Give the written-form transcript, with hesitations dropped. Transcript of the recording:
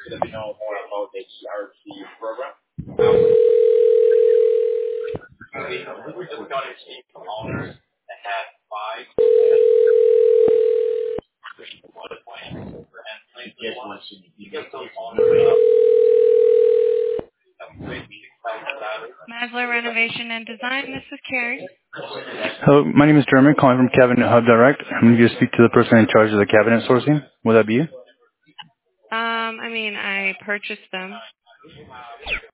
Maslow Renovation and Design. This is Carrie. Hello, my name is Jeremy, calling from Cabinet Hub Direct. I'm going to speak to the person in charge of the cabinet sourcing. Will that be you? I purchased them.